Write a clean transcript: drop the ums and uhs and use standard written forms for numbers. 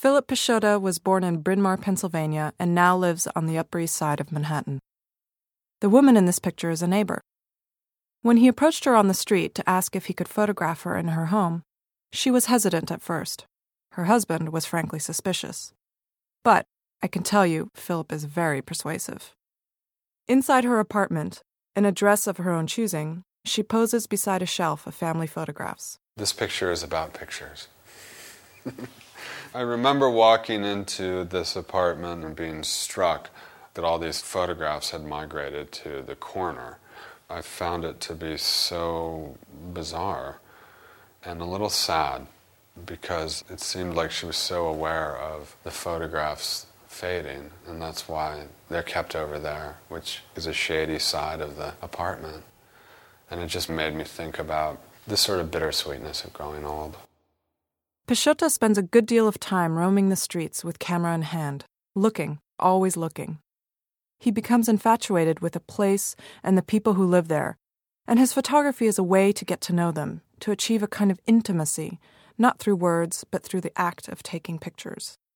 Philip Peixoto was born in Bryn Mawr, Pennsylvania, and now lives on the Upper East Side of Manhattan. The woman in this picture is a neighbor. When he approached her on the street to ask if he could photograph her in her home, she was hesitant at first. Her husband was frankly suspicious. But, I can tell you, Philip is very persuasive. Inside her apartment, in a dress of her own choosing, she poses beside a shelf of family photographs. This picture is about pictures. I remember walking into this apartment and being struck that all these photographs had migrated to the corner. I found it to be so bizarre and a little sad because it seemed like she was so aware of the photographs fading, and that's why they're kept over there, which is a shady side of the apartment. And it just made me think about this sort of bittersweetness of growing old. Peixoto spends a good deal of time roaming the streets with camera in hand, looking, always looking. He becomes infatuated with a place and the people who live there, and his photography is a way to get to know them, to achieve a kind of intimacy, not through words, but through the act of taking pictures.